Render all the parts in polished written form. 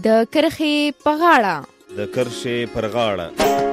د کرښې په غاړه. د کرښې پر غاړه.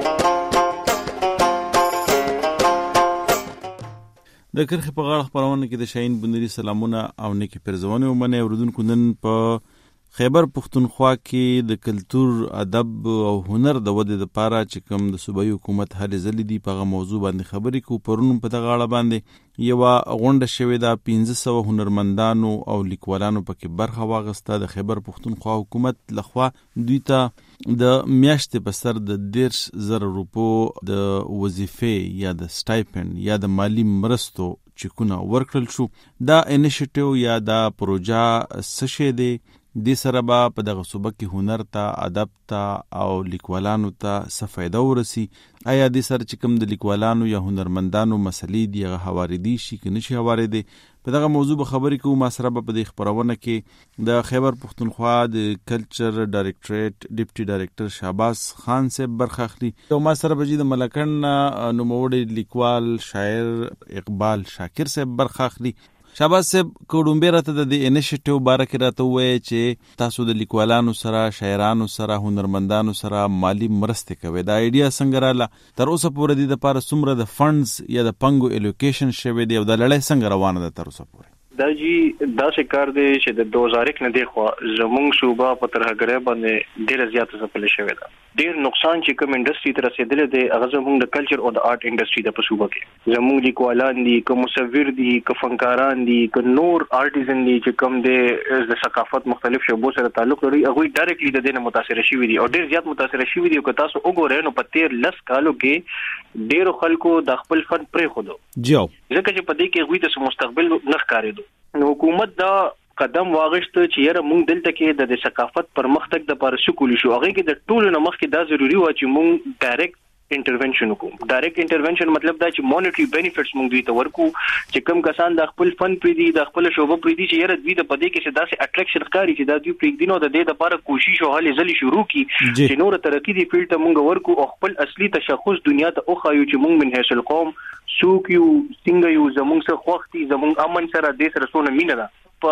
د کرښې په غاړه خپرونه کې د شاهین بندري سلامونه او نیکی پرزونه ومنه. اوردونکو نن په خیبر پښتونخوا کې د کلتور، ادب او هنر د ودې لپاره چې کوم د صوبایي حکومت هلې ځلې دي په هغه موضوع باندې خبرې کوو. پرون په دغه اړه باندې یوه غونډه شوې ده. 1500 هنرمندانو او لیکوالانو پکې برخه واخیسته. د خیبر پښتونخوا حکومت لخوا دوی ته د میاشتې په سر د 10,000 روپو د وظیفې یا د سټایپنډ یا د مالی مرستو چکونه ورکړل شو. دا انیشیټیو یا دا پروژه څه شی دی؟ دې سره به په دغه صوبه کې هنر ته، ادب ته او لیکوالانو ته څه فایده ورسي؟ آیا دې سره چې کوم د لیکوالانو یا هنرمندانو مسلې دي هغه هواریدي شي که نشي هواریدي؟ په دغه موضوع به خبرې کوو. ما سره به په دې خپرونه کې د خیبر پښتونخوا د کلچر ډایرکټریټ ډیپټي ډایرکټر شهباز خان صاحب برخه اخلي او ما سره به د ملکن نوموړی لیکوال شاعر اقبال شاکر صاحب برخه اخلي. شهباز صاحب کوډومبه راته د انیشیټیو باره کې راته وایي چې تاسو د لیکوالانو سره، شاعرانو سره، هنرمندانو سره مالی مرستې کوي. دا ایډیا څنګه رااله؟ تر اوسه پورې د لپاره څومره د فنډز یا د پنګو الوکیشن شوی دی او د لړۍ څنګه روانه ده تر اوسه پورې؟ دا جی دا شکار دی چې د 2001 نه دی خو زمونږ صوبه په ترهګرۍ باندې ډېر زیات ځپل شوی ده. ډېر نقصان چې کوم انډستری ته رسیدلی دی هغه زمونږ د کلچر او د آرټ انډستری د په صوبه کې. زمونږ لیکوالان دي، که مصور دي، که فنکاران دي، که نور آرټیزن دي چې کوم د ثقافت مختلف شعبو سره تعلق لري، هغه ډایرکټلی د دې نه متاثر شوي دي او ډېر زیات متاثر شوي دي. او که تاسو وګورئ نو په 13 کالو کې ډېرو خلکو د خپل فن پرېښودو ځکه چې په دې کې هغوی ته مستقبل نه ښکارېدو. نو حکومت دا قدم واغشت چې یاره مونږ دلته کې د ثقافت پرمختګ د لپاره څه کولی شو. هغه کې د ټولو نه مخکې دا ضروري و چې مونږ ډایرکټ انټرونشن وکړو. ډایرکټ انټرونشن مطلب دا چې مونیټری بینیفټس مونږ دوی ته ورکو چې کوم کسان د خپل فن پریدي، د خپل شوبه پریدي چې یاره دوی د پدې کې چې داسې اټریکشن ښکاري چې دا دوی پریږدي نو د دې لپاره کوشش او هلې ځلې شروع کی چې نور ترقی دی فیلډ ته مونږ ورکو او خپل اصلي تشخص دنیا ته وښایو چې مونږ من حیث القوم څوک یو، څنګه یو، زمونږ سره خوښ دي، زمونږ امن سره دې سره څونه مینه ده. په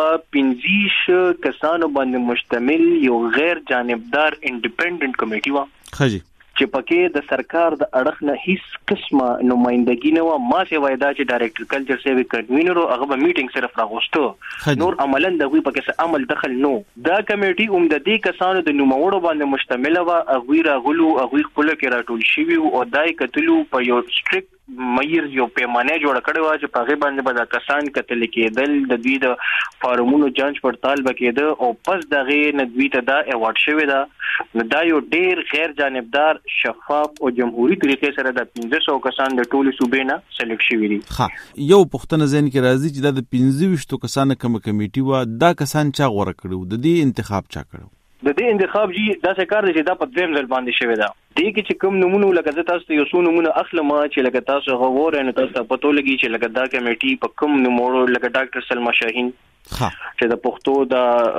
15 کسانو باندې مشتمل یو غیر جانبدار انډیپندنٹ کمیټي و چې پکې د سرکار د اړخ نه هیڅ قسمه نمائندګي نه و. ما سیوای دا چې ډایرکټر کلچر سیوی کنوینر او هغه به میټینګ صرف راغوستو، نور عملاً دغه پکې څه عمل دخل نو. دا کمیټي د دې کسانو د نوموړو باندې مشتمل و. هغوی راغلو، هغوی خپل کې راټول شوي او دای کتلو په یو سټریکټ میر یو پیمانه جوړ کړی و چې په هغه باندې به دا کسان کتل کېدل، د دوی د فارمونو جانچ پړتال وکېده او پس دغه نه دوی ته دا ایوارډ شوی دا. دا یو ډېر غیر جانبدار، شفاف او جمهوریت طریقې سره د 1500 کسان د ټولو صوبې نه سلیکټ شوي دي. یو پوښتنه ذهن کې راځي چې دا د 15 کسانو کوم کمیټي و، دا کسان چا غوړه کړو؟ د دې انتخاب چا کړو؟ د دې انتخاب جی دا څه کار دی چې دا په دویم ځل باندې شوی دا. دې کې چې کوم نمونه لکه تاسو ته یو څو نمونه اخلم چې لکه تاسو غوړې نو تاسو پته لګي چې لکه دا کمیټي په کوم نمونه لکه ډاکټر سلما شاهین چې د پښتو د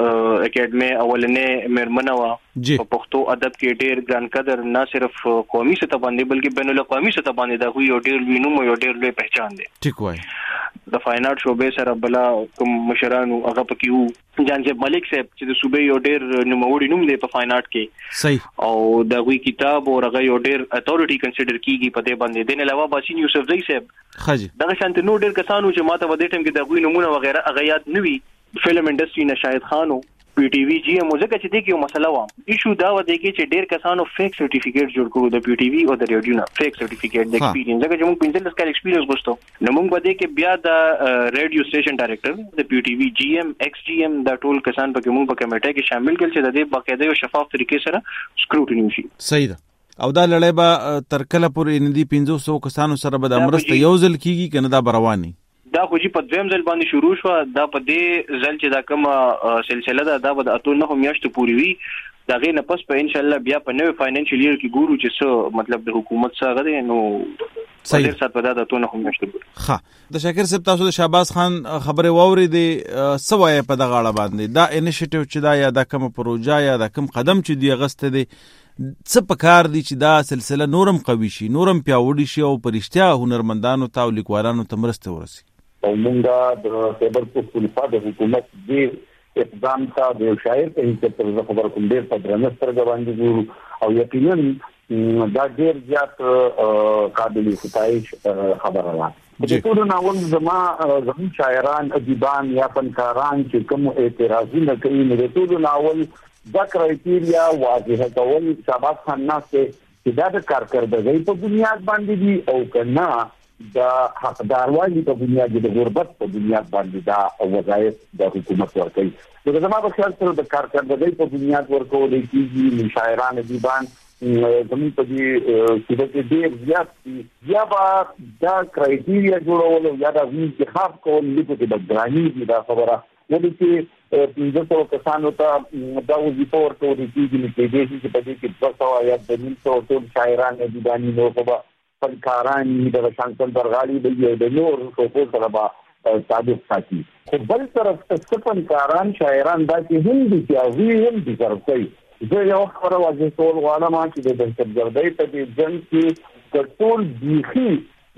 اکیډمي اولنې مېرمنه و. په پښتو ادب کې ډېر ګران قدر نه صرف قومي سطح باندې بلکې بین الاقوامي سطح باندې دا یو ډېر لوی نوم او یو ډېر لوی پہچان دی. ټیک وای. د فاین آرټ شوبې سره بلا کوم مشرانو هغه پکې وو. جانجب ملک صاحب چې د صوبې یو ډېر نوموړی نوم دی په فاین آرټ کې. صحیح. او دا وی کتاب او هغه یو ډېر اتھورټي کنسیډر کیږي په دې باندې. دین علاوه باسین یوسف زئی صاحب دغه شانت نو ډېر کسانو چې ماته ودې ټیم کې د غوی نمونه وغیرہ هغه یاد نوي. فلم انډستری نه شاهد خانو، پی ټی وی جی ام ځکه چې دې کې یو مسله و ایشو دا و دی چې ډېر کسانو فیک سرټیفیکیټ جوړ کړو د پی ټی وی او د ریډیو نه فیک سرټیفیکیټ د ایکسپیرینس. ځکه چې موږ 15 کال ایکسپیرینس غوښتو نو موږ بده کې بیا د ریډیو سټیشن ډایرکټر د پی ټی وی جی ام ایکس جی ام دا ټول کسان پکې موږ په کمیټه کې شامل کړل چې د دې باقاعده یو شفاف طریقې سره سکروټینی وشي. صحیح ده. او دا لړۍ به تر کله پورې ندي 1500 کسانو سره به د مرسته یو ځل کیږي کنه دا رواني؟ دا خو جی په دویم ځل باندې شروع شو. دا په دې ځل چې دا کوم سلسله ده دا به د 8 میاشتو پورې وي. دا غي نه پس په ان شاء الله بیا په نوې فاینانشل ایئر کې ګورو چې څه مطلب د حکومت څخه غوړي نو صحیح سات په دا 8 میاشتو. د شاکر صاحب تاسو د شهباز خان خبره واوري دي سوای په دغه اړه باندې دا انیشیټیو چې دا یا د کوم پروژه یا د کوم قدم چې دی غسته دي څه پکار دي چې دا سلسله نورم قوي شي، نورم پیاوړي شي او پرشتیا هنرمندانو ته او لیکوالانو ته مرسته ورسي؟ او موږ د خیبر پښتونخوا د حکومت دی اقدام ته د شاعر په هیڅ تر خبر کوم ډیر په درنستر باندې ګورو او یقینا دا ډیر زیات قابل ستایش خبره ده. د ټول ناول زموږ شاعران ادیبان یا فنکاران چې کوم اعتراضونه کوي د ټول ناول دا کرایټیریا واضح کول شاباس خان ناسته چې دا د کارکردګۍ په بنیاد باندې دي او کنه د حقداروالی په بنیاد د غربت په بنیاد باندې دا وظایف د حکومت ورکوي. نو زما په خیال سره د کارکردګۍ په بنیاد ورکول کېږي شاعران ادیبان زموږ په دې چې د ډېر زیات یا به دا کرایټیریا جوړول یا دا انتخاب کول لکه د ګرانی دي دا خبره ولې چې 500 کسانو ته دا وظیفه ورکول کېږي چې په دې کې 200 یا 300 ټول شاعران ادیبان نو په فنکاران د شانکل درغالي د نور خو سره به تعلق ساتي. خو بل طرف ته فنکاران شاعران دا چې هم دي چې هم دي کوي. زه یو خبره واضح کول غواړم چې د دهشتګردۍ په دې جنګ کې ټول بیخي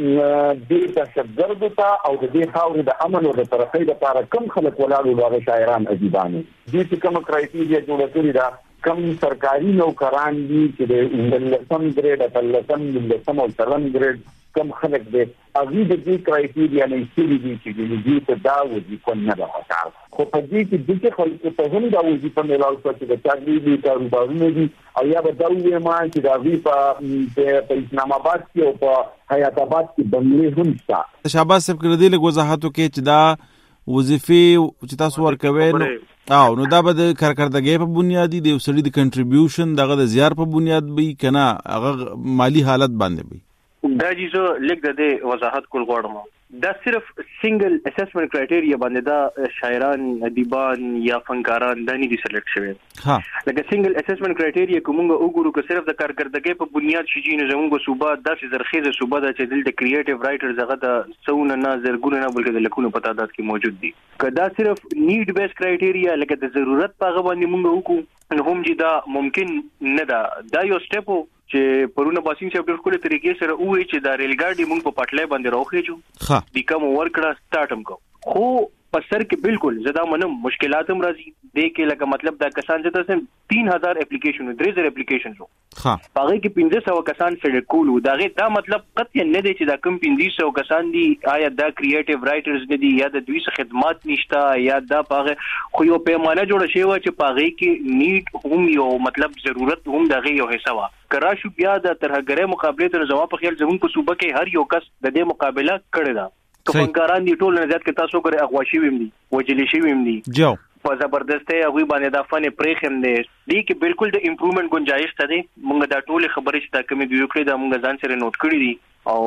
د دهشتګردو ته او د دې خاورې د امن او د ترقۍ لپاره کم خلک ولاړ او شاعران ادیبان دي چې کوم کرایټیریا جوړ کړی دا کم سرکاري نوکران دي چې د لسم ګریډ اتلسم لسم او تلم ګریډ کم خلک دي هغه د دې کرایټیریا نه استری دي چې دې ته دا وظیفه نه ده حاصل. خو په دې کې د خلکو ته هم دا وظیفه نه لاله چې د چارلي کاروبارونه دي او یا به دا ویما چې دا وی په اسلام آباد کې او په حیات آباد کې بنگلې هم شته. شاباس صاحب کړه دې له وضاحتو کې چې دا وظیفې چې تاسو ورکوي نو دا به د کارکردګۍ په بنیاد دی او سړي د کنټریبیوشن دغه د زیار په بنیاد به کنه هغه مالی حالت باندې به دا جزو لیک د وضاحت کول غواړم. دا صرف سنگل اسسمنت کرایټیریا باندې دا شاعران ادیبان یا فنکاران د نه دي سلیکټ شوی. لکه سنگل اسسمنت کرایټیریا کومه وګورو که صرف د کارکردګۍ په بنیاد شي نه زموږ صوبه داسې زرخیزه صوبه ده چې د کریټیو رائټرز هغه د سونه نه زرګونه نه بلکې د لکونو په تعداد کې موجود دي. که دا صرف نیډ بیس کرایټیریا لکه د ضرورت په غو باندې موږ وکړو نو هم چې دا ممکن نه ده. دا یو سټیپ چې پرونه باسین چې په خپل طریقې سره وې چې دا ریل ګاډي موږ په پټلې باندې راوخېجو د کوم ورکړه سٹارټم کو خو په سر کې بالکل زدا منم مشکلات هم راځي د کې لکه مطلب دا کسان چې تاسو 3000 اپلیکیشن 3000 اپلیکیشن شو هغه کې 1500 کسان سره کول دا مطلب قطعا نه دی چې دا کم 1500 کسان دي آیا دا کریټیو رائټرز نه دي یا د دوی څخه خدمات نشته یا دا پاغه خو یو پیمانه جوړ شوی چې پاغه کې نیډ هم یو مطلب ضرورت هم دغه یو حصہ وا کرا شو بیا د ترهګره مقابله ته جواب په خیال زمون په صوبه کې هر یو کس د دې مقابله کړی دا کفنکاران دي ټول نه زیات کې تاسو کوي اغواشي ویم دي وجلی شي ویم دي جو په زبردسته هغه باندې د فن پرېخم دي کې بالکل د امپروومنت گنجائش ته دي موږ دا ټول خبرې چې تا کومې دی کړې دا موږ ځان سره نوٹ کړې دي او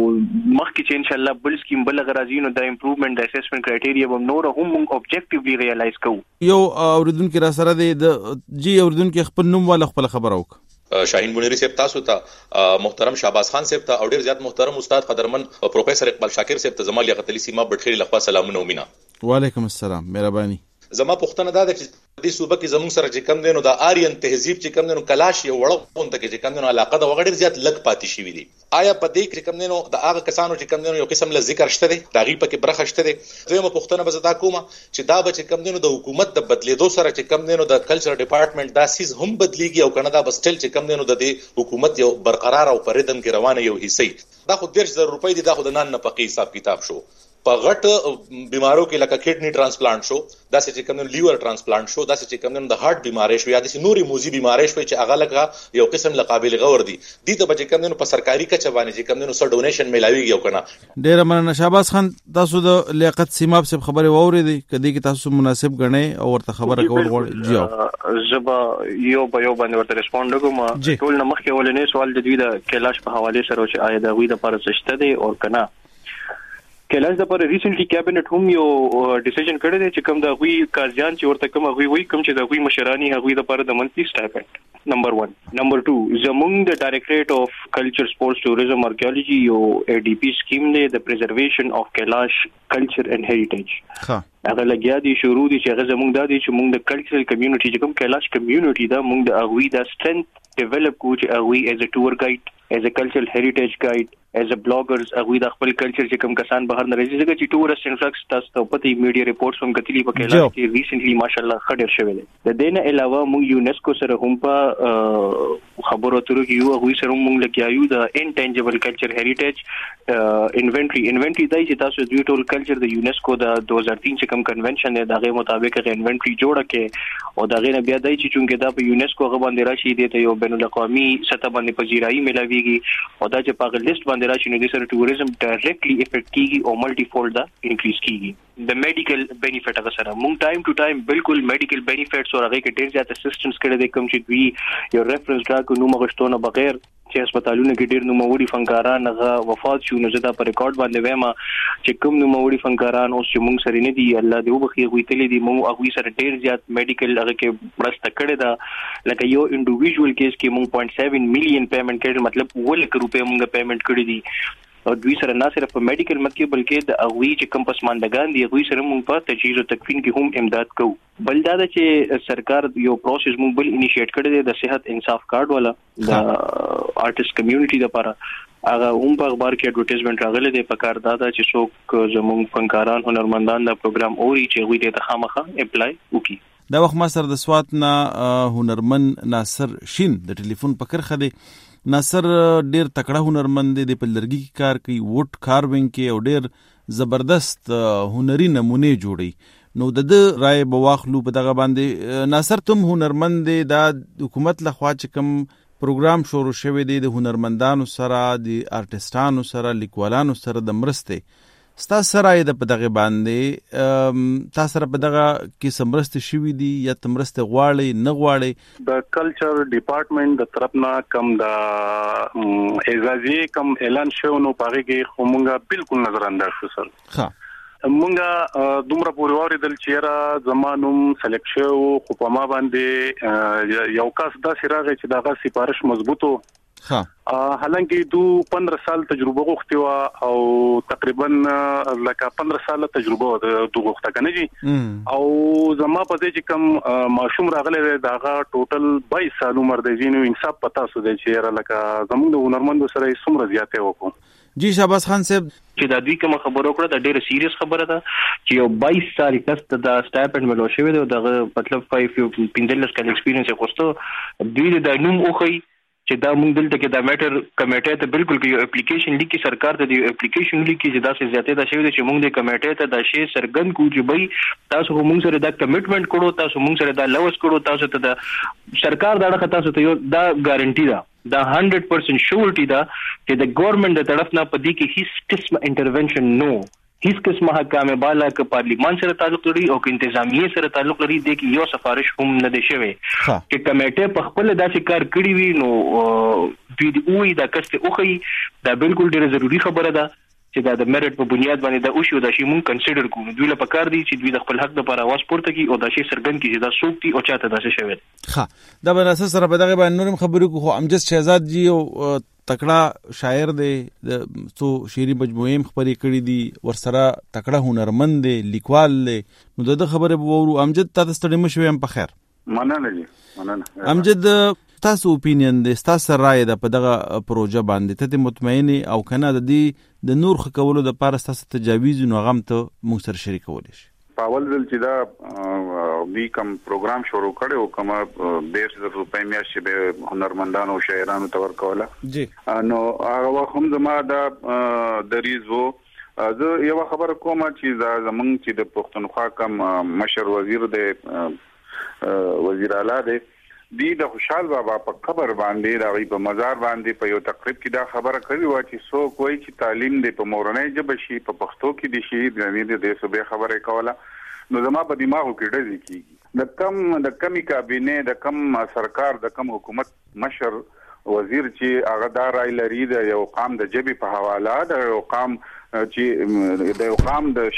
مخکې چې ان شاء الله بل سکیم بل غرازینو د امپروومنت د اسسمنت کرایټیریا هم نور هم موږ اوبجیکټیولی ریالایز کوو. یو اوریدونکو را سره د جی اوریدونکو خپل نوم والا خپل خبر اوک شاهین منیری صاحب تاسو ته محترم شاباس خان صاحب ته او ډیر زیات محترم استاد قدرمن پروفیسور اقبال شاکر صاحب ته زمال یغتلی سیما بټخری لخوا سلامونه ومینا. وعلیکم السلام مهرباني. زما پوښتنه دا ده چې د صوبه کې زموږ سره چې کم دینو د آریان تهذیب چې کم دینو کلاش یو وړون ته چې کم دینو علاقه د وغړ زیات لګ پاتې شي وي. آیا په دې کې کم دینو د هغه کسانو چې کم دینو یو قسم له ذکر شته دي دغه په کې برخه شته دي. زما پوښتنه به زدا کومه چې دا به چې کم دینو د حکومت د بدلیدو سره چې کم دینو د کلچر ډپارټمنټ دا سیز هم بدلیږي او کنه دا بسټل چې کم دینو د حکومت یو برقرار او پردم کې روانه یو حصہ دا خو 10000 روپۍ دي دا خو د نن نه پقي حساب کتاب شو. په غټ بیمارو کې لکه کډنی ټرانسپلانټ شو دا چې کوم لیور ټرانسپلانټ شو دا چې کوم د هارت بیماری شو یا د نوري موزي بیماری شو چې هغه لکه یو قسم لقابل غور دي دي ته چې کوم په سرکاري کچه باندې چې کوم سر ډونیشن ملاويږي او کنه. ډیر مننه شاباس خان تاسو د لیاقت سیماب صاحب خبره ووري کدي کې تاسو مناسب غنئ او ورته خبره کول غواړئ. جی زبا یو باندې ورته ریسپوند کوم ټول نه مخکې ولنې سوال د دوی د کلاش په حواله سره چې آیا د وی د پر څه دي او کنه کلاش د پر ریسنټلی کابینټ هم یو ډیسیژن کړی دی چې کوم د غوي کارجان چې ورته کوم غوي وای کوم چې د غوي مشرانی غوي د پر د منثلی سټایپنډ نمبر 1 نمبر 2 زمونږ د ډایریکټریټ اف کلچر سپورټس ټوریزم آرکیالوجي یو ای ډی پی سکیم دی د پریزرویشن اف کلاش کلچر اینڈ هریټیج هغه لګیا دي شروع دي چې هغه زمونږ د دي چې موږ د کلچرل کمیونټي چې کوم کلاش کمیونټي دا موږ د غوي د سترنث ډیولپ کو چې غوي ایز ا ټور ګایډ as a cultural heritage guide as a bloggers هغه د خپل کلچر چې کوم کسان بهر نه راځي ځکه چې ټورست انفلکس تاسو ته پته میډیا ریپورټس هم کتلی په کله چې ریسنټلی ماشاءالله خډر شوی دی د دې نه علاوه موږ یونیسکو سره هم په خبرو اترو کې یو هغه سره موږ لګیاو د انټنجبل کلچر هریټیج انوینټری دای چې تاسو د ټول کلچر د یونیسکو د 2003 چې کوم کنونشن دی دغه مطابق انوینټری جوړه کې او دغه نه بیا دای چې چونګه دا په یونیسکو غو باندې راشي د یو بین الاقوامي سطح باندې پذیرایی ملاويږي او دا چې په لیست باندې راشي نو د سره ټوریزم ډایرکټلی افیکټ کیږي او ملټي فولډ دا انکریز کیږي د میډیکل بینیفټ هغه سره موږ ټایم ټو ټایم بالکل میډیکل بینیفټس او هغه کې ډیر زیات اسسټنس کړي د کوم چې دوی یو ریفرنس ډاک نو مغشتونه بغیر چې هسپتالونو کې ډیر نوموړي فنکاران هغه وفات شو نو زدا پر ریکارډ باندې وایم چې کوم نوموړي فنکاران اوس چې موږ سره نه دي الله دې وبخي غوښتلې دي موږ هغه سره ډیر زیات میډیکل هغه کې مرسته کړې ده لکه یو انډیویډوال کیس کې موږ 0.7 میلیون پیمنٹ کړل مطلب 1 لک روپے موږ پیمنٹ کړی دي او دوی سره نه صرف په میډیکل مت کې بلکې د اغوی چې کم پسماندگان دي اغوی سره موږ په تجهیز او تکفین کې هم امداد کوو بل دا چې سرکار یو پروسس موږ بل انیشیټ کړی دی د صحت انصاف کارت والا د آرټست کمیونټي لپاره هغه هم په اخبار کې اډورټایزمنت راغلی دی په کار دا چې څوک زموږ فنکاران هنرمندان دا پروګرام اوري چې غوي ته خامخه اپلای وکړي دا وخت ما سره د سوات نه هنرمن ناصر شین د ټلیفون په کرخه دی ناصر ډیر تکړه هنرمند دی په لرګي کې کار کوي ووډ کاروینګ کې او ډیر زبردست هنري نمونه جوړي نو د رائے بواخلو په دغه باندې ناصر تم هنرمند دی دا حکومت لخوا چې کوم پروګرام شروع شوی دی د هنرمندانو سره د آرټستانو سره لیکوالانو سره د مرسته ستا سره د په دغه باندې تاسو سره په دغه کې سمرسته شوی دی یا تمرسته غواړي نه غواړي د کلچر ډپارټمنټ د طرفنا کم د اعزازي کم اعلان شو نو پاره کې همغه بالکل نظر انداز شو سر ها مونږه دومره پورې واردل چې را زمانوم سلیکټ شو خو په ما باندې یو کس دا سراغه چې دغه سفارش مضبوطو ها حالانکه دو 15 سال تجربه غوښتي وا او تقریبا لکه 15 سال تجربه د غوښته کنه جی او زما په دې چې کوم ماشوم راغله داغه ټوټل 22 سال عمر دی جنو انصاف پتا سو دی چې را لکه زموږ د هنرمندو سره څومره زیاته وکړو جی شاباس خان صاحب چې دا دوی کوم خبرو کړه دا ډیره سیریس خبره ده چې یو 22 سال کس د سټایپند ملو شوی دی دغه مطلب 5 15 کال ایکسپیرینس یې خوسته دوی د نوم اوخی چې دا موږ دلته کې دا میټر کمیټه ته بالکل کې یو اپلیکیشن لیکي سرکار ته دی اپلیکیشن لیکي چې دا څه زیاته دا شوی دی چې موږ د کمیټه ته دا شی سرګن کو چې بای تاسو موږ سره دا کمټمنټ کړو تاسو موږ سره دا لوس کړو تاسو ته دا سرکار دا خطا تاسو ته یو دا ګارانټي ده دا 100% شورټي ده چې د ګورنمنت د طرف نه پدې کې هیڅ قسم انټرونشن نو هیڅ قسمه حکام بالا ک پارلیمان سره تعلق لري او ک انتظامیه سره تعلق لري د کې یو سفارش هم نه دی شوی چې کمیټه په خپل داسې کار کړی وي نو دوی وی دا کسته اوخی دا بالکل ډیره ضروری خبره ده چې دا د میرټ په بنیاد باندې دا اوشو دا شی مونږ کنسیډر کوو دوی له پکار دي چې دوی د خپل حق لپاره आवाज پورته کوي او دا شی سرګن کی چې دا سوکتي او چاته دا شی شوی ها دا بناسه سره په دغه باندې نورم خبرې کو امجد شهزاد جی او تکړه شاعر دی د څو شعري مجموعې خبرې کړې دي ورسره تکړه هنرمند دی لیکوال دی نو د خبره وورو امجد تاسو ستړي مشوي هم په خیر مننه جی مننه امجد تاسو اپینین دی تاسو رائے د په دغه پروژه باندې ته مطمئن او کنه د نور خکولو د پاره تاسو تجاویز نو غم ته موږ سره شریکول شي پاول دل چې دا وی کم پروګرام شروع کړو کوم 100 روپۍ میاشتې به هنرمندانو او شاعرانو تور کوله جی نو هغه هم زما دا دریزو زه یو خبر کوم چې دا زمونږ چې د پښتونخوا کم مشر وزیر دی وزیر اعلی دی دی د خوشحال بابا په قبر باندې راوي په مزار باندې په یو تقریب کې دا خبره کړې و چې سو کوئی چې تعلیم دی په مورنۍ ژبه شي په پښتو کې دي شي د دې صوبې خبره کوله نو زما په دماغو کې ډېر کیږي د کمی کابینه د کم سرکار د کم حکومت مشر وزیر چې هغه دا رای لري د یو قام د جبي په حواله د یو قام چې د یو قام د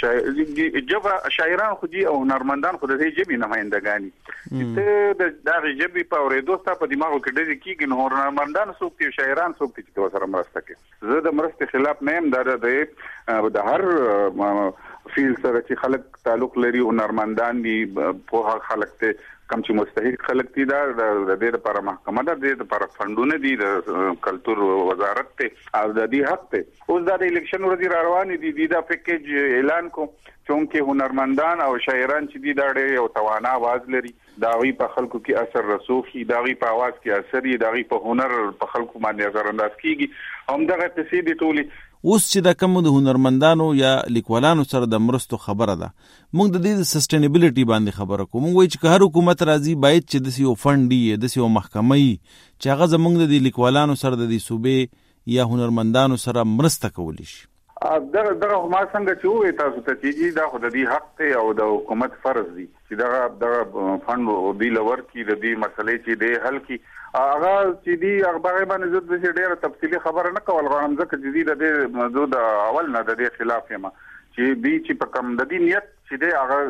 شاعران خو دي او هنرمندان خو د دې جبي نمائندګانی چې د جبي په اورېدو ست په دماغو کې ډېر کیږي نو هنرمندان څوک دي شاعران څوک دي چې سره مرسته کوي زه د مرستې خلاف نه يم د هر فیل سره چې خلک تعلق لري او هنرمندان دي په خلک ته کم چې مستحق خلک دي دا د دې لپاره محکمه ده، د دې لپاره فندونه دي د کلتور وزارت ته او د دې حق ته اوس د الیکشن ورځ روان دي دا پیکیج اعلان کو چونکه هنرمندان او شاعران چې دي دا ډېر یو توانا आवाज لري، دا غي په خلکو کې اثر رسوخي، دا غي په आवाज کې اثر یې، دا غي په هنر په خلکو باندې اثر انداز کیږي. هم دغه تسې دي ټولي اوس چې د کوم د هنرمندانو یا لیکوالانو سره د مرستو خبره ده، موږ د دې سسټینیبিলিټي باندې خبره کوو. موږ وایو چې هر حکومت راځي باید چې د یو فند دی، د یو محکمه چې هغه زموږ د لیکوالانو سره د صوبې یا هنرمندانو سره مرسته کولی شي. دغه ما څنګه چې وې تاسو ته چې دا خو د دې حق ته او د حکومت فرض دی چې دغه فند دی لور کې د دې مسلې چې دی حل کی هغه چې دی هغه باندې زه د ډېر تفصیلی خبره نه کول غواړم ځکه چې د دې موضوع د اول نه د دې خلاف یم چې دی چې په کم د دې نیت چې دی هغه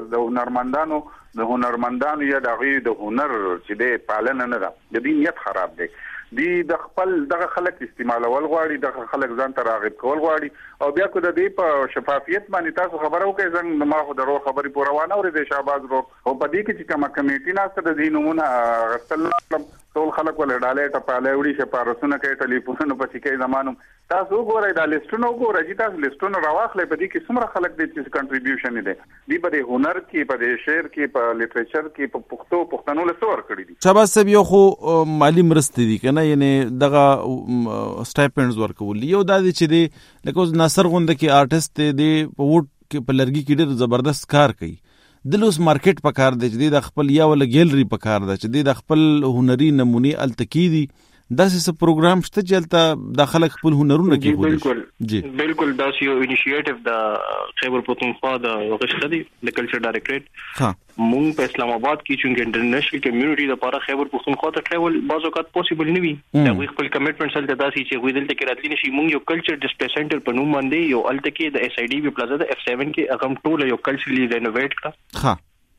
د هنرمندانو یا د هنر چې دی پالنه نه ده، د دې نیت خراب دی. دی د خپل دغه خلک استعمالول غواړي، دغه خلک ځان ته راغب کول غواړي او بیا کو د دې په شفافیت باندې تاسو خبرو کوي څنګه ما خو درو خبري پور روانه اوري د شهباز رو او په دې کې چې کومه کمیټي ناسته د دې نمونه غسل ټول خلک ول ډاله ته پاله وړي شپارسونه کوي ټلیفونونه پسې کوي زمانو تاسو وګورئ دا لیستونه وګورئ چې تاسو لیستونه راواخلئ په دې کې څومره خلک دې چې کنټریبیوشن دي دی په هنر کې په شعر کې په لیټریچر کې په پښتنو له څور کړی دي. شهباز صاحب یو خو مالی مرستې دي کنه، یعنی دغه سټایپنډز ورکول یو د دې چې دی لکه ناصر غونډه کې آرټیست دی په ووټ کې په لرګي کې ډېر زبردست کار کوي، دلوس مارکیټ په کار دی چې د خپل یا ول ګیلری په کار دی چې د خپل هنري نمونه التکی دي داسې څه پروګرام شته چې البته د خلک خپل هنرونه کې بالکل دا یو انیشیټیو د خیبر پختونخوا د غشته دی د کلچر ډایریکټریټ مونږ په اسلام آباد کې چې انټرنیشنل کمیونټي د لپاره خیبر پختونخوا ته ټریول بعض اوقات پوسیبل نه وي، دا خپل کمټمنټ سره داسې چې غوډل ته کې راتلی نشي. مونږ یو کلچر ډسپلی سنټر په نوم باندې یو الته کې د اس ای ډي بي پلازا د F7 کې هغه ټول یو کلچرلی رینوویټ کړه.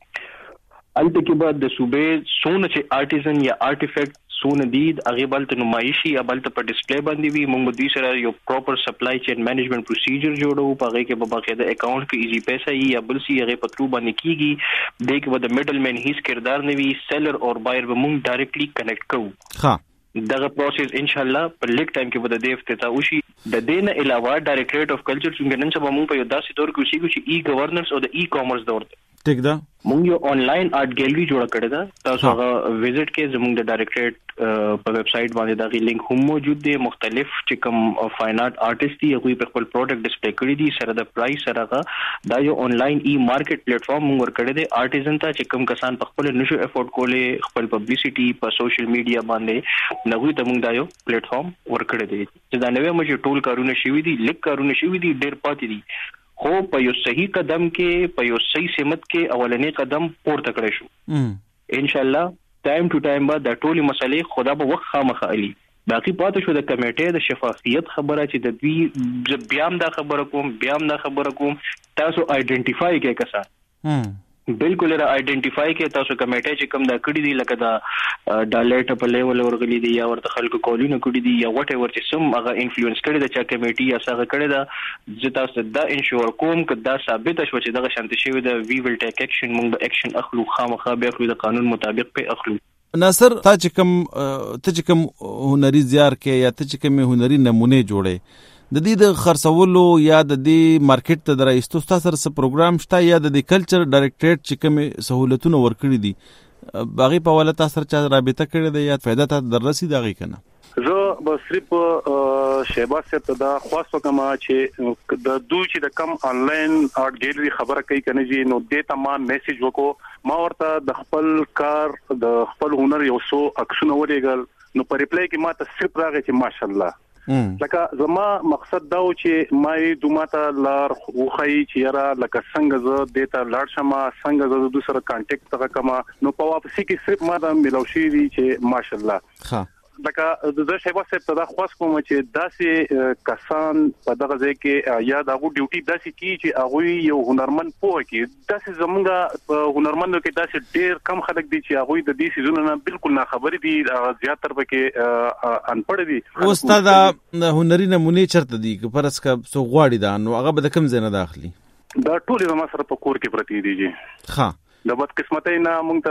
الته کې بعد د صوبې سونه چې آرټیزن یا آرټیفیکټ سونه دي هغه بلته نمایشي یا بلته په ډسپلی باندې وي. موږ د دې سره یو پراپر سپلای چین مینجمنت پروسیجر جوړو، په هغه کې په باقاعده اکاونټ کې ایزی پیسې یا بل سی هغه په ترو باندې کیږي، د کې د میډل مین هیڅ کردار نه وي، سیلر او بایر به موږ ډایرکټلی کنیکټ کوو. دغه پروسس ان شاء الله په لیک ټایم کې به د افتتاح وشي. د دې نه علاوه ډایرکټریټ اف کلچر څنګه نن سبا موږ په یو داسې دور کې اوسېږو چې ای گورننس او د ای کامرس دور دی. ٹھیک ده مونږ یو آنلاین آرټ ګیلری جوړ کړی دا، تاسو هغه وزټ کې زموږ د ډایرکټریټ په ویب سټ باندې دا لینک هم موجود دی. مختلف چې کوم فاین آرټ آرټیست دي هغه په خپل پروډکټ ډسپلی کړی دي سره د پرایس سره دا یو آنلاین ای مارکیټ پلیټ فارم موږ ور کړی دی آرټیزن ته چې کوم کسان په خپل نشو افورډ کولې خپل پبلیسټي په سوشل میډیا باندې نغوی ته موږ دا یو پلیټ فارم ور کړی دی چې دا نوې مې ټول کارونه شوي دي، لیک کارونه شوي دي، ډېر پاتې دي، خو په یو صحیح قدم کې په یو صحیح سمت کې اولنې قدم پورته کړی شو. ان شاء الله ټایم ټو ټایم به د ټولي مسلې خدا به وخت خامخ علي. باقي پاتې شو د کمیټې د شفافیت خبره چې د دوی بیام دا خبره کوم تاسو آئیډنټیفای کې کسان بالکل را آئیډنټیفای کې تاسو کمیټې چې کوم دا کړی دی لکه دا ډالټ په لیول ورغلي دي یا ورته خلکو کولونه کړی دي یا وټ ایور چې سم هغه انفلوئنس کړی دا چې کمیټي یا څنګه کړی دا چې تاسو دا انشور کوم که دا ثابت شوه چې دغه شانت شوی دا وی ویل ټیک اکشن موږ به اکشن اخلو خامخا به اخلو د قانون مطابق په اخلو. ناصر ته چې کوم هنري زیار کې یا ته چې کوم هنري نمونه جوړې د دې د خرڅولو یا د دې مارکیټ ته درایستو تاسو سره پروګرام شته یا د کلچر ډایرکټریټ چې کوم سہولتونه ورکړي دي باغی په حواله تاسو سره رابطه کړې ده یا فائدہ ته دررسي دغه کنه؟ زه به صرف شهباز صاحب ته دا خواست وکم چې د دوی چې د کم آنلاین آرټ ګیلری خبره کوي کنه جی نو د تمام میسج وکړو ما ورته د خپل کار د خپل هنر یو څو عکسونه ولېګل نو په ریپلای کې ما ته صرف راغی چې ماشاءالله لکه زما مقصد دا و چې ما دوماته لار وخی چې یاره لکه څنګه زه دیتا لاړ شم څنګه زه د دوی سره کانټیکټ تغه کما نو په واپسی کې صرف ما دا ملوشي دي چې ماشاءالله لکه د شهباز صاحب ته دا خواست کوم چې داسې کسان په دغه ځای کې یا دغه ډیوټي داسې کی چې هغه یو هنرمند پوه کی داسې زمونږ هنرمندو کې داسې ډېر کم خلک دي چې هغه د دې سيزونو نه بالکل نه خبرې دي، زیاتره پکې انپړ دي. استاد هنري نمونه چرته دي که پرس کا سو غواړي دا نو هغه به د کم ځای نه داخلي؟ دا ټول زما سره په کور کې پرتی دي جی. ها د بدقسمتۍ نه مونږ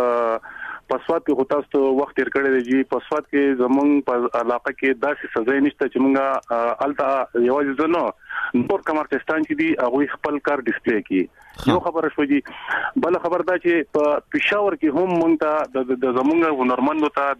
ته پسواد کې هوتاس ته وخت تیر کړی دی جی. پسواد کې زمونږ په علاقه کې داسې سزا نشته چې مونږه الته یوازې زنه نور کمرچستان چې دی هغه خپل کار ډسپلی کوي. یو خبره شو جی. بل خبر دا چې په پېښور کې هم مونږ ته د زمونږ هنرمندو ته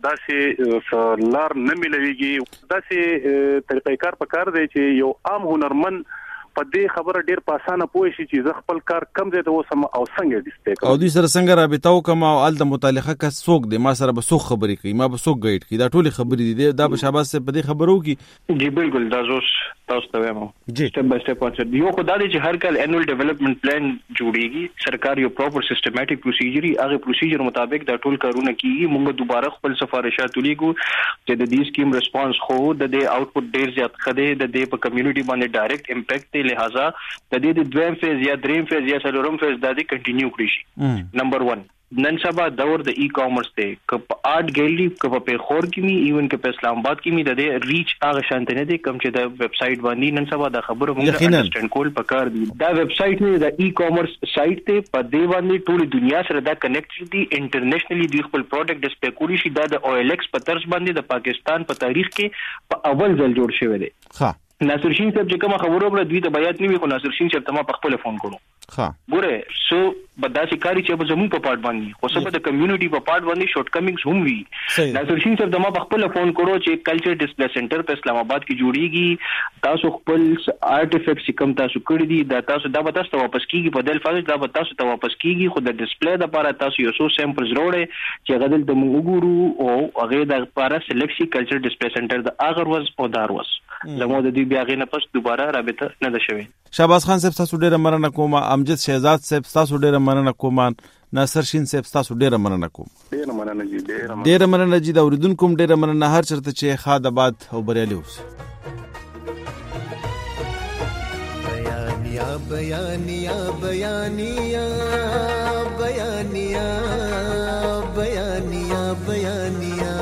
داسې لار نه ملويږي. داسې طریقې کار پکار دی چې یو عام هنرمند په دې خبره ډیر په اسانه پوه شي چې زه خپل کار کم ځای ته وسم او څنګه ډسپلی کوم او دوی سره څنګه رابطه وکم او ال د متعلقه کس څوک دی ما سره به څوک خبرې کوي ما به څوک گایډ کوي. دا ټول خبرې دي دا به شاباس په دې خبرو کې جی بالکل دا زوس تاسو ته وایم جی سټپ بای سټپ پروسس یو خدای دې چې هر کال انوال ډیولپمنٹ پلان جوړیږي سرکار یو پراپر سیستماتیک پروسیجر هغه پروسیجر مطابق دا ټول کارونه کیږي. موږ دوباره خپل سفارشات ولیکو چې د دې سکیم ریسپانس خو د دې آوټپوټ ډیر زیات خده د دې په کمیونټي باندې ډایرکټ امپیکټ دی. لہذا د دې د دویم فیز یا دریم فیز یا څلورم فیز د دې کنټینیو کړی شي. نمبر 1 نن سبا دور د ای کامرس ته ک آرټ ګیلری ک په خور کې می ایون ک په اسلام آباد کې می د دې ریچ هغه شانت نه دي کوم چې د ویب سټ باندې نن سبا د خبرو موږ انډرسټاند کول پکار دي. دا ویب سټ نه د ای کامرس سټ ته په دې باندې ټول دنیا سره دا کنیکټ دي انټرنیشنلی دی خپل پروډکټ ډسپلی کولی شي. دا د او ایل ایکس په طرز باندې د پاکستان په تاریخ کې په اول ځل جوړ شوی دی. ها ناصر شین صاحب چې کوم خبرو پر دوی ته بیات نیوي خو ناصر شین صاحب ته ما په خپل فون کړو. ها ګوره سو بداسي کاری چې په زمون په پارت باندې خو سبا د کمیونټي په پارت باندې شورټ کمینګز هم وي. ناصر شین صاحب ته ما په خپل فون کړو چې کلچر ډسپلی سنټر په اسلام آباد کې جوړیږي. تاسو خپل آرټیفیکټس کم تاسو کړی دي دا تاسو دا به تاسو واپس کیږي په دل فاز دا به تاسو ته واپس کیږي. خو د ډسپلی لپاره تاسو یو څو سیمپلز وروړي چې غدل د موږ وګورو او هغه د لپاره سلیکشن کلچر ډسپلی سنټر د اگر وز او دار وز زموږ د دې بیا غي نه پس دوباره رابطه نه ده شوی. شهباز خان صاحب تاسو ډیره مننه کوم. امجد شهزاد صاحب تاسو ډیره مننه کوم. ناصر شین صاحب تاسو ډیره مننه کوم. ډیره مننه جی ډیره مننه جی دا اوریدونکو ډیره مننه هر چرته چې خاد آباد او بریالي اوسئ. بیانیا بیانیا بیانیا بیانیا بیانیا بیانیا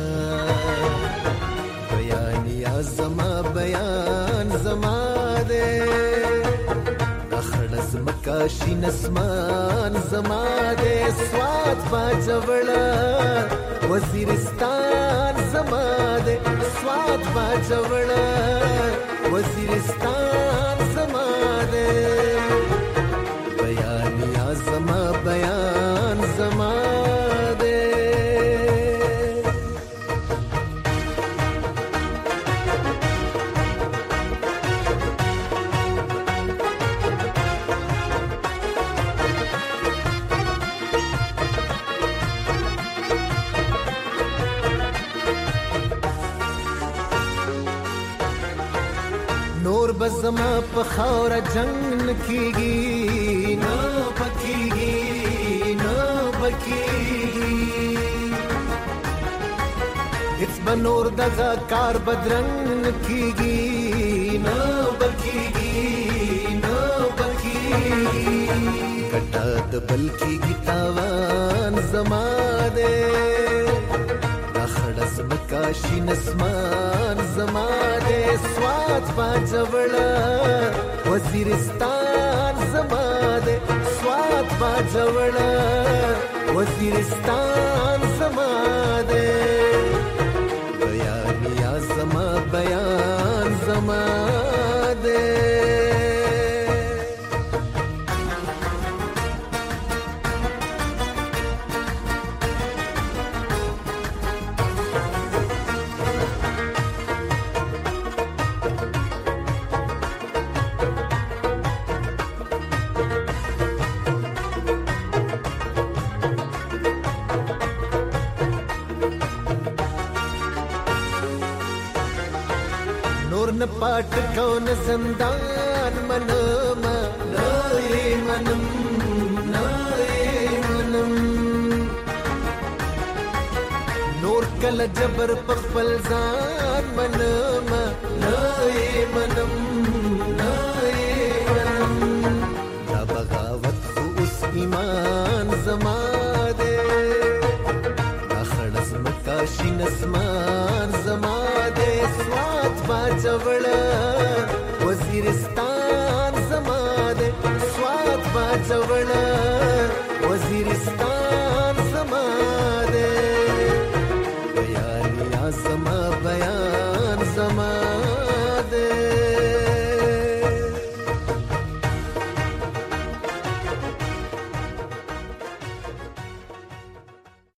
بیانیا زما بیان زما دے دخړز مکاشي نسمان زما دے سواد باجوړ وزیرستان زما دے سواد باجوړ وزیرستان زما دے بیانیا زما بیان زما دے. نور بزما په خاور جنگ نکیږي نه پکیږي نه پکیږي هیڅ بنور دغه کار بدرنګ نکیږي نه پکیږي نه پکیږي کټا د بلکې تاوان زما دے خړز مکاشي نسمان زما دے سواد باجوړ وزیرستان زما دے سواد باجوړ وزیرستان زما دے بیانیا زما بیان زما دے. न पाट कौन زندان منم نای منم نای منم نور کل جبر پخپل ځان منم نای منم نای منم دا بغاوت خو اوس ایمان زما دے خړز مکاشي نسمان زما دے سواد باجوړ